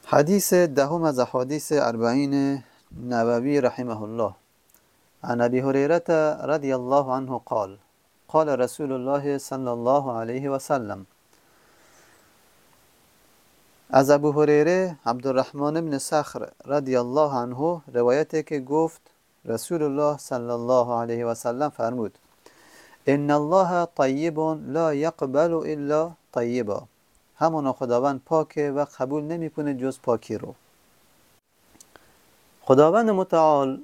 حدیث دهم از احادیث اربعین نووی رحمه الله. عن ابی هریره رضی الله عنه قال قال رسول الله صلی الله علیه و سلم. از ابو هریره عبدالرحمن بن صخر رضی الله عنه روایته که گفت رسول الله صلی الله علیه و سلم فرمود: ان الله طیب لا یقبل الا طیبا. همانا خداوند پاکه و قبول نمیکنه جز پاکی رو. خداوند متعال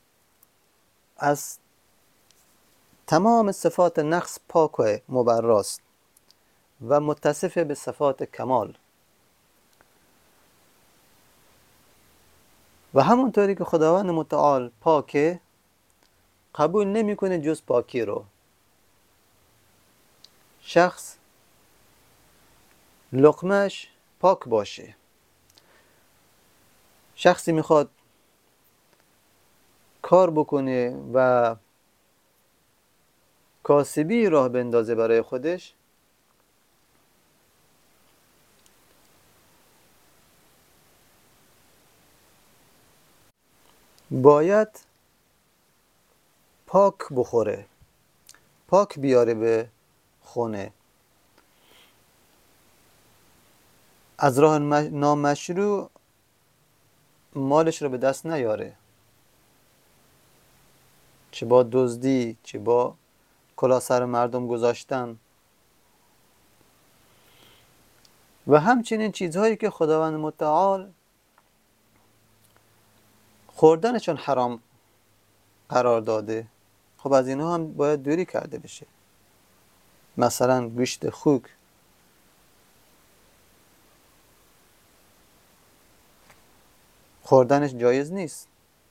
از تمام صفات نقص پاک و مبراست و متصف به صفات کمال، و همونطوری که خداوند متعال پاکه قبول نمیکنه جز پاکی رو. شخص لقمش پاک باشه. شخصی میخواد کار بکنه و کاسبی راه بندازه برای خودش، باید پاک بخوره، پاک بیاره به خونه، از راه نامشروع مالش رو به دست نیاره، چه با دزدی، چه با کلاه سر مردم گذاشتن و همچنین چیزهایی که خداوند متعال خوردنشون حرام قرار داده. خب از اینها هم باید دوری کرده بشه. مثلا گوشت خوک، خوردنش جایز نیست.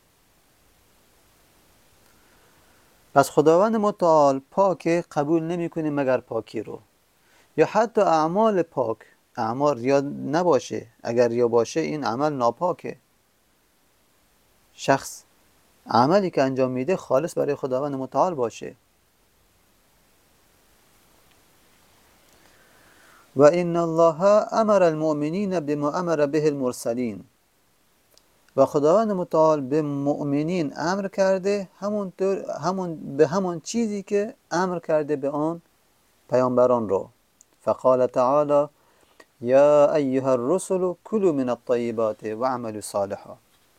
پس خداوند متعال پاکه، قبول نمیکنه مگر پاکی رو. یا حتی اعمال پاک، اعمال ریا نباشه، اگر ریا باشه این عمل ناپاکه. شخص عملی که انجام میده خالص برای خداوند متعال باشه. و ان الله امر المؤمنین بما امر به المرسلین. و خداوند متعال به مؤمنین امر کرده به همون چیزی که امر کرده به آن پیامبران رو. فقال تعالی: یا ایها الرسل کلوا من الطیبات واعملوا صالحا.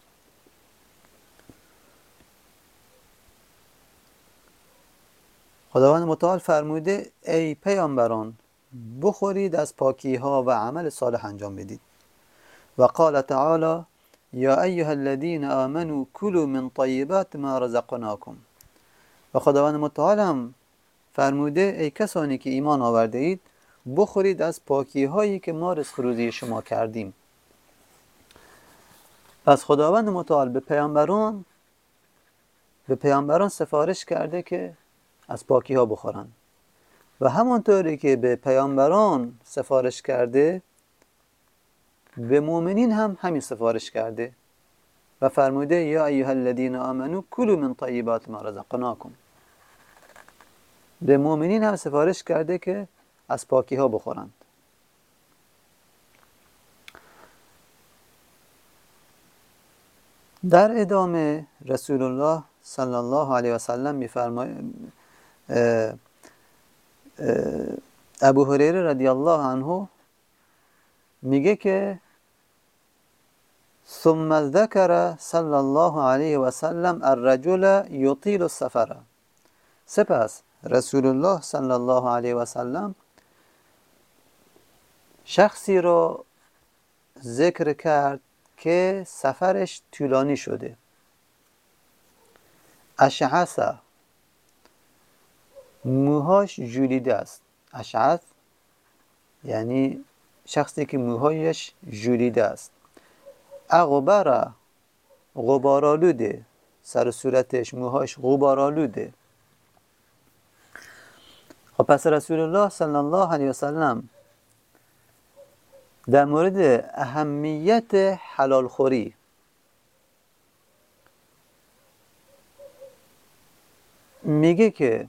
خداوند متعال فرموده ای پیامبران بخورید از پاکی ها و عمل صالح انجام بدید. و قال تعالی: یا ایها الذین آمنوا کلوا من طیبات ما رزقناکم. و خداوند متعال هم فرموده ای کسانی که ایمان آورده اید بخورید از پاکی هایی که ما رزق روزی شما کردیم. پس خداوند متعال به پیامبران سفارش کرده که از پاکی ها بخورن و همانطوری که به پیامبران سفارش کرده به مؤمنین هم همین سفارش کرده و فرموده یا ایها الذین آمنوا کلوا من طیبات ما رزقناکم. به مؤمنین هم سفارش کرده که از پاکی ها بخورند. در ادامه رسول الله صلی الله علیه و سلم می‌فرماید، ابو هریره رضی الله عنه میگه که ثم ذکر صلی الله علیه و سلم الرجل یطیل السفر. سپس رسول الله صلی الله علیه و سلم شخصی رو ذکر کرد که سفرش طولانی شده. اشعث، موهاش ژولیده است. اشعث یعنی شخصی که موهایش ژولیده است. اغبر، غبارآلوده، سر صورتش موهاش غبارآلوده. خب پس رسول الله صلی الله علیه و سلم در مورد اهمیت حلال خوری میگه که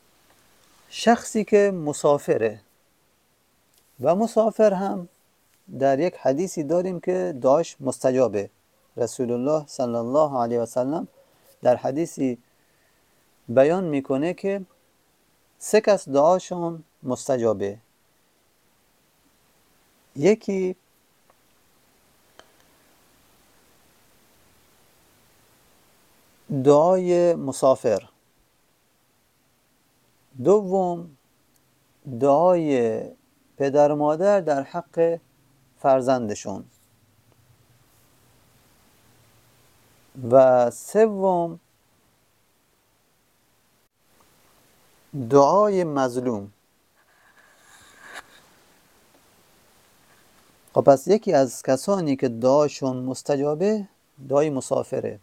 شخصی که مسافره و مسافر هم در یک حدیثی داریم که دعاش مستجابه. رسول الله صلی الله علیه و سلم در حدیثی بیان میکنه که 3 کس دعاشون مستجابه. یکی دعای مسافر، دوم دعای پدر و مادر در حق فرزندشون، و سوم دعای مظلوم. خب پس یکی از کسانی که دعاشون مستجابه دعای مسافره،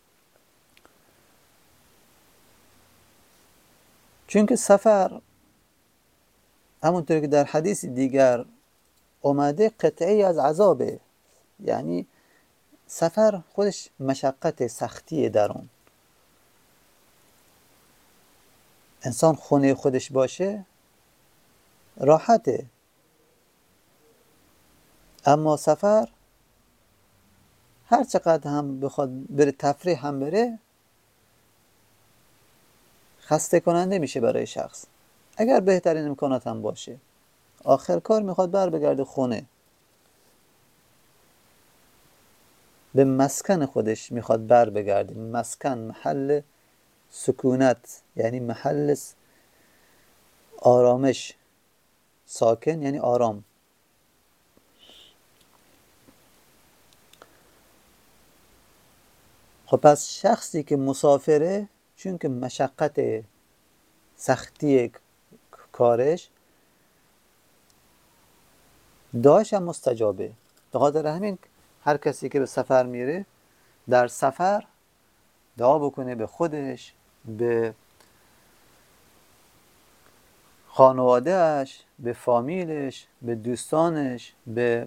چون که سفر همونطور که در حدیث دیگر اومده قطعی از عذابه. یعنی سفر خودش مشقت سختیه در اون. انسان خونه خودش باشه راحته، اما سفر هر چقدر هم بخواد بره تفریح هم بره خسته کننده میشه برای شخص، اگر بهترین امکانات هم باشه. آخر کار میخواد بگرده خونه، به مسکن خودش میخواد بگرده. مسکن محل سکونت، یعنی محل آرامش. ساکن یعنی آرام. خب پس شخصی که مسافره، چون که مشقت سختی کارش، دعاش هم مستجابه. به خاطر همین هر کسی که به سفر میره در سفر دعا بکنه به خودش، به خانوادهش، به فامیلش، به دوستانش، به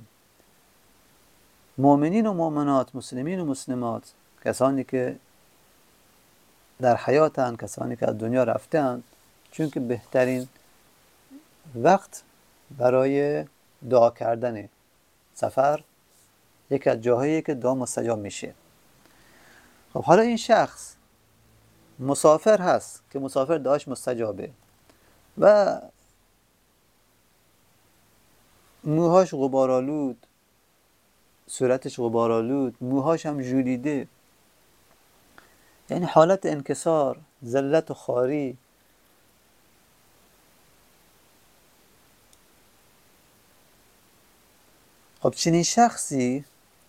مؤمنین و مؤمنات، مسلمین و مسلمات، کسانی که در حیاتن، کسانی که از دنیا رفتن، چون که بهترین وقت برای دعا کردن سفر یک از جاهایی که دعا مستجاب میشه. خب حالا این شخص مسافر هست که مسافر دعاش مستجابه و موهاش غبارآلود، صورتش غبارآلود، موهاش هم ژولیده، یعنی حالت انکسار، ذلت و خواری. خب چنین شخصی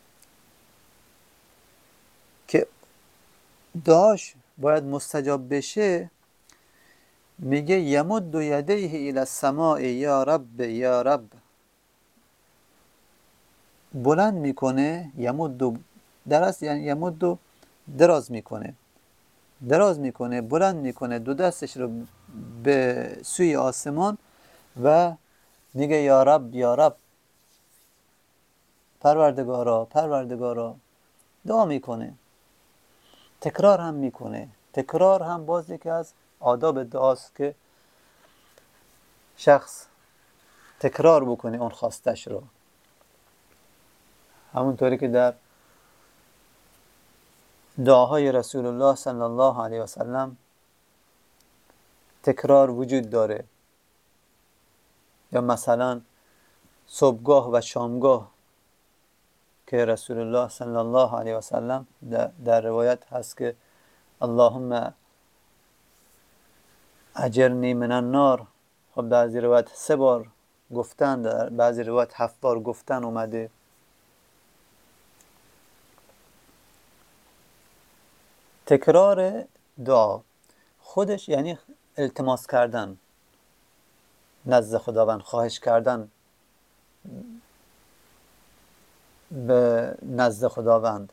که دعاش باید مستجاب بشه، میگه یمد یدیه الی السماء یا رب یا رب. بلند میکنه، یمد درست، یعنی یمد دراز میکنه، بلند میکنه دو دستش رو به سوی آسمان و میگه یا رب یا رب، پروردگارا دعا میکنه. تکرار هم میکنه. تکرار هم باز یکی از آداب دعاست که شخص تکرار بکنه اون خواستش رو، همونطوری که در دعاهای رسول الله صلی الله علیه و سلم تکرار وجود داره. یا مثلا صبحگاه و شامگاه که رسول الله صلی الله علیه و سلم در روایت هست که اللهم اجرنی من النار. خب بعضی روایت 3 بار گفتن، در بعضی روایت 7 بار گفتن اومده. تکرار دعا خودش یعنی التماس کردن نزد خداوند، خواهش کردن به نزد خداوند.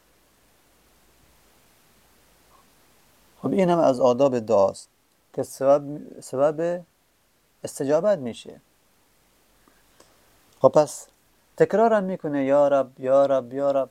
خب این هم از آداب دعاست که سبب استجابت میشه. خب پس تکرار هم میکنه یا رب یا رب یا رب،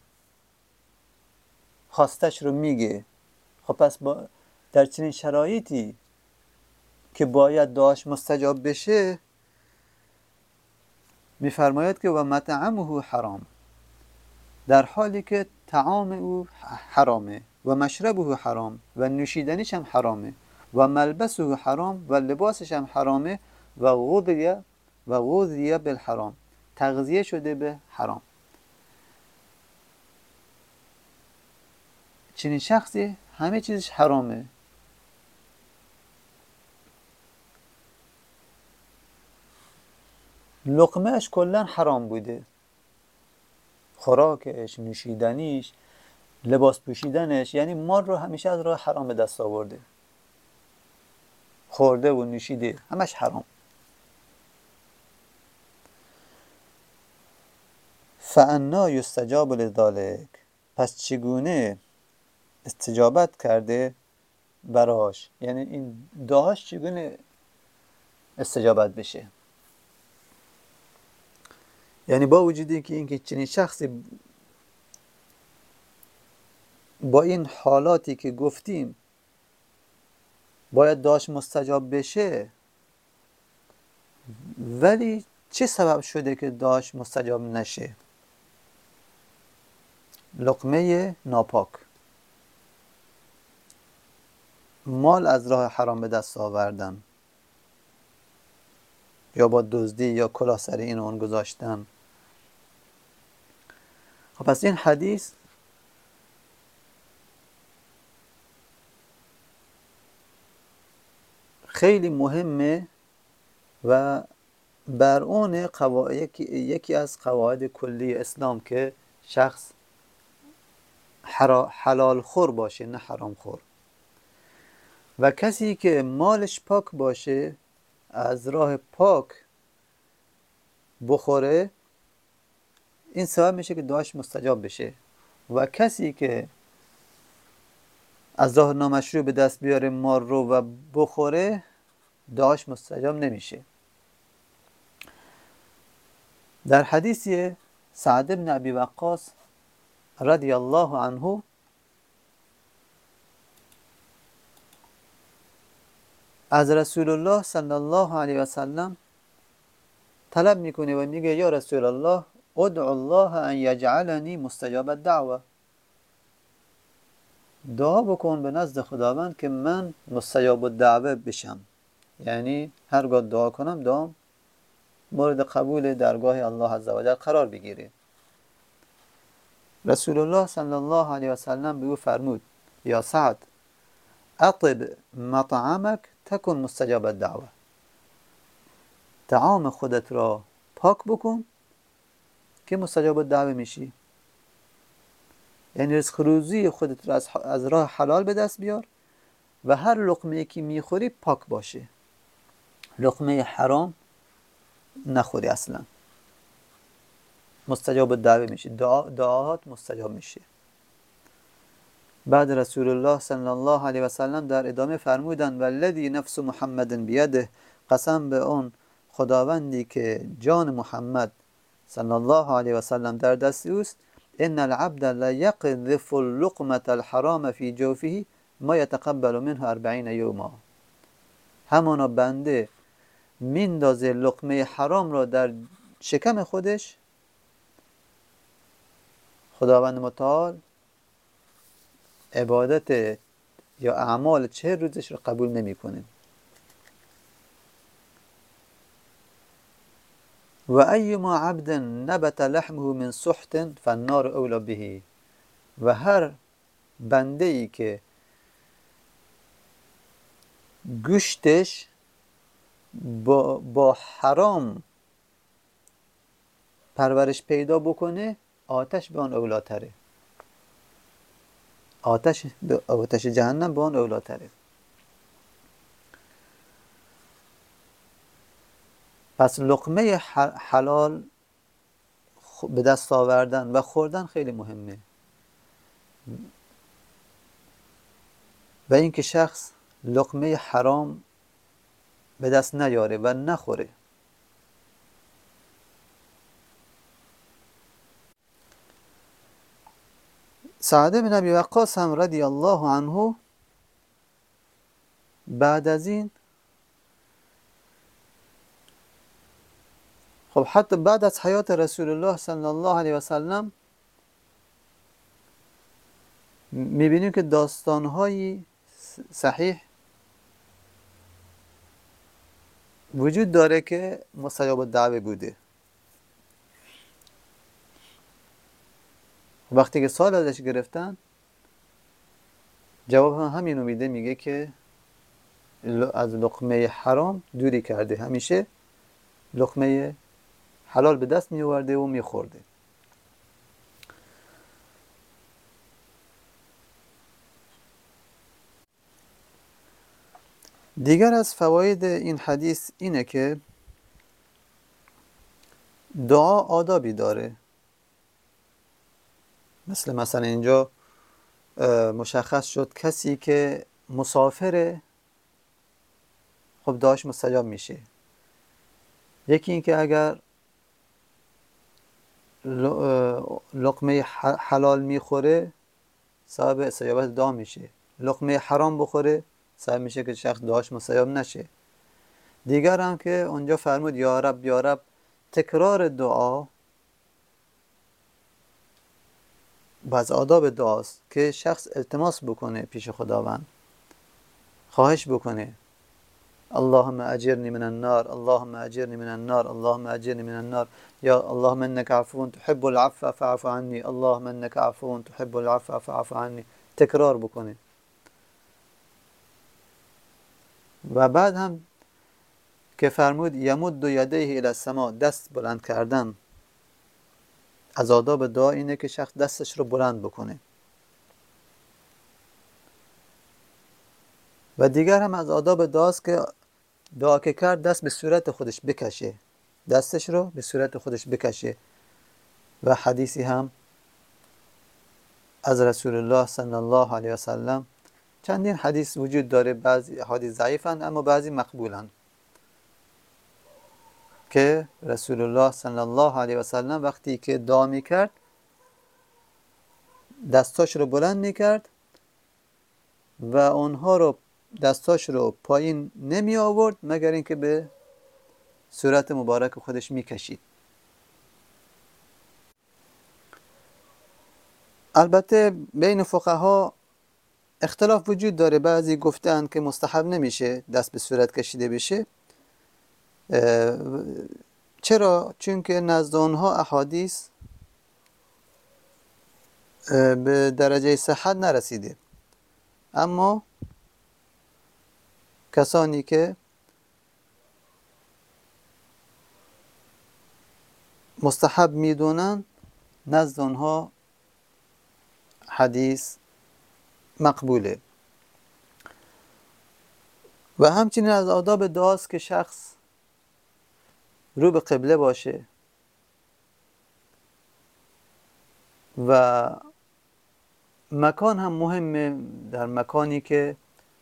خواستش رو میگه. خب پس در چنین شرایطی که باید دعاش مستجاب بشه، میفرماید که و مطعمه حرام، در حالی که طعام او حرامه، و مشربه حرام، و نوشیدنیش هم حرامه، و ملبسه حرام، و لباسش هم حرامه، و غذیه بالحرام، تغذیه شده به حرام. چنین شخصی همه چیزش حرامه. لقمهش کلا حرام بوده، خوراکش، نوشیدنیش، لباس پوشیدنش، یعنی مال رو همیشه از راه حرام به دست آورده، خورده و نوشیده همش حرام. فانا یستجاب لذلک، پس چگونه استجابت کرده براش، یعنی این دعاش چگونه استجابت بشه. یعنی با وجودی که اینکه چنین شخصی با این حالاتی که گفتیم باید دعاش مستجاب بشه، ولی چه سبب شده که دعاش مستجاب نشه؟ لقمه ناپاک، مال از راه حرام به دست آوردن، یا با دزدی یا کلاه سر این و اون گذاشتن. خب پس این حدیث خیلی مهمه و بر اون یکی از قواعد کلی اسلام که شخص حلال خور باشه نه حرام خور، و کسی که مالش پاک باشه از راه پاک بخوره، این سبب میشه که دعاش مستجاب بشه. و کسی که از راه نامشروع به دست بیاره مال رو و بخوره، دعاش مستجاب نمیشه. در حدیث سعد بن ابی وقاص رضی الله عنه از رسول الله صلی الله علیه و سلم طلب میکنه و میگه یا رسول الله ادعو الله ان یجعلنی مستجاب الدعوه، دعا بکن به نزد خداوند که من مستجاب الدعوه بشم، یعنی هرگاه دعا کنم دعام مورد قبول درگاه الله عزوجل قرار بگیره. رسول الله صلی الله علیه و سلم به او فرمود یا سعد اطب مطعمک تکن مستجاب الدعوه، طعام خودت را پاک بکن که مستجاب الدعوه میشی. یعنی رزق روزی خودت را از راه حلال به دست بیار و هر لقمه که میخوری پاک باشه، لقمه حرام نخوری، اصلا مستجاب الدعوه میشه، دعاهات مستجاب میشه. بعد رسول الله صلی الله علیه و سلم در ادامه فرمودند والذی نفس محمد بیده، قسم به اون خداوندی که جان محمد صلی الله علیه و سلم در دست اوست، ان العبد لا یقذف اللقمه الحرام فی جوفه ما یتقبل منه 40 یوما، همانا بنده میندازه لقمه حرام را در شکم خودش، خداوند متعال عبادت یا اعمال 40 روزش رو قبول نمیکنه. و ایما عبد نبت لحمه من سحت فالنار اولی به، و هر بنده ای که گوشتش با حرام پرورش پیدا بکنه، آتش به آن اولاتره، آتش جهنم به آن اولاتره. پس لقمه حلال به دست آوردن و خوردن خیلی مهمه، و اینکه شخص لقمه حرام به دست نیاره و نخوره. سعد بن ابی وقاص هم رضی الله عنه بعد از این خب حتی بعد از حیات رسول الله صلی الله علیه و سلم میبینیم که داستان‌های صحیح وجود داره که مستجاب الدعوه بوده. وقتی که سوال ازش گرفتن جواب هم همینو میده، میگه که از لقمه حرام دوری کرده، همیشه لقمه حلال به دست می آورده و می خورده. دیگر از فواید این حدیث اینه که دعا آدابی داره. مثلا اینجا مشخص شد کسی که مسافره خب دعاش مستجاب میشه. یکی این که اگر لقمه حلال میخوره صاحب استجابت دعا میشه، لقمه حرام بخوره صاحب میشه که شخص دعاش مستجاب نشه. دیگر هم که اونجا فرمود یا رب یا رب، تکرار دعا بعض آداب دعاست که شخص التماس بکنه پیش خداوند، خواهش بکنه اللهم اجرنی من النار، اللهم اجرنی من النار، اللهم اجرنی من النار، یا اللهم انك عفو تحب العفو فاعف عني، اللهم انك عفو تحب العفو فاعف عني. تکرار بکنه. و بعد هم که فرمود یمد یدیه الی السماء، دست بلند کردن. از آداب دعا اینه که شخص دستش رو بلند بکنه. و دیگر هم از آداب دعاست که دعا که کرد دست به صورت خودش بکشه، دستش رو به صورت خودش بکشه. و حدیثی هم از رسول الله صلی الله علیه و سلم، چندین حدیث وجود داره، بعضی حدیث ضعیفند اما بعضی مقبولند، که رسول الله صلی الله علیه و سلم وقتی که دعا میکرد دستاش رو بلند میکرد و اونها رو دستاش رو پایین نمی آورد مگر اینکه به صورت مبارک خودش میکشید. البته بین فقها اختلاف وجود داره. بعضی گفتن که مستحب نمیشه دست به صورت کشیده بشه. چرا؟ چون که نزد آنها احادیث به درجه صحت نرسیده. اما کسانی که مستحب میدونن نزد آنها حدیث مقبوله. و همچنین از آداب دعاست که شخص رو به قبله باشه و مکان هم مهمه. در مکانی که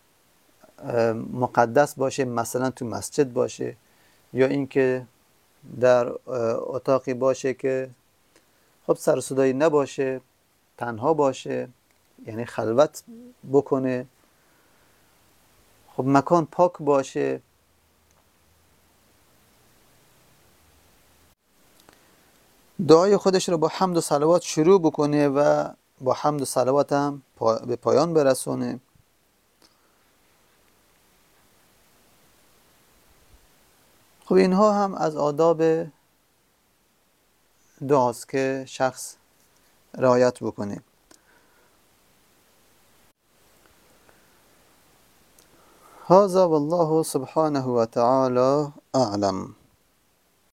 مقدس باشه، مثلا تو مسجد باشه، یا اینکه در اتاقی باشه که خب سر و صدایی نباشه، تنها باشه، یعنی خلوت بکنه. خب مکان پاک باشه. دعای خودش رو با حمد و صلوات شروع بکنه و با حمد و صلوات هم به پایان برسونه. خب اینها هم از آداب دعاست که شخص رعایت بکنه. هذا والله سبحانه وتعالى أعلم.